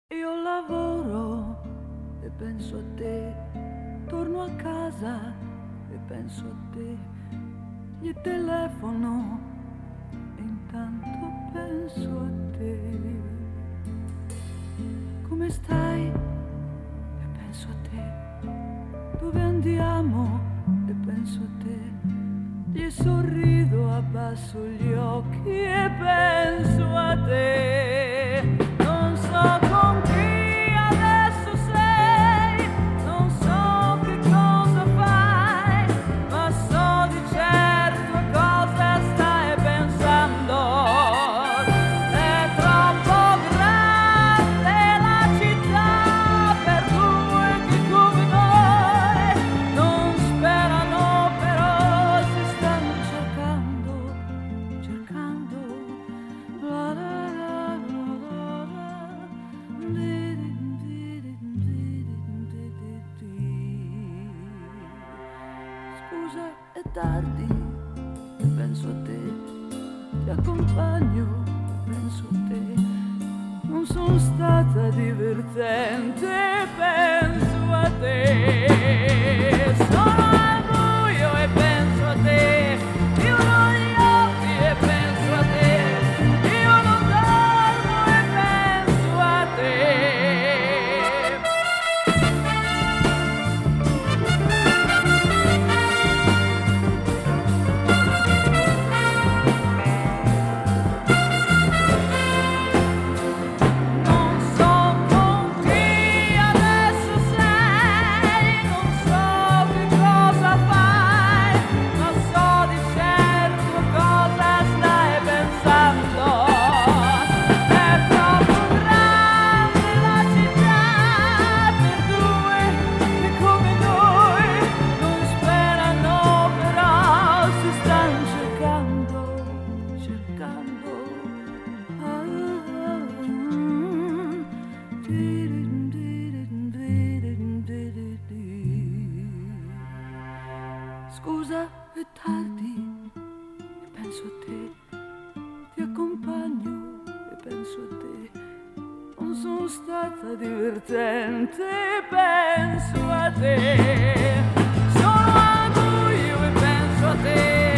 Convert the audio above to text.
Io lavoro e penso a te, torno a casa e penso a te, gli telefono e intanto penso a te. Come stai? E penso a te. Dove andiamo? E penso a te. Gli sorrido, abbasso gli occhi e penso a te. Non so con chi adesso sei, non so che cosa fai, ma so di certo a cosa stai pensando. È troppo grande la città per due che come noi non sperano, però si stanno cercando, cercando. La la la la la. Scusa, è tardi e penso a te, ti accompagno e penso a te. Non sono stata divertente, penso a te. Sono al buio e penso a te, chiudo gli occhi e penso a te. Io non dormo e penso a te. Non so con chi adesso sei, non so che cosa fai, ma so di certo cosa stai pensando. È troppo grande la città per due che come noi non sperano, però si stanno cercando, cercando. Scusa, è tardi e penso a te, ti accompagno e penso a te. Non sono stata divertente, penso a te. Sono al buio e penso a te.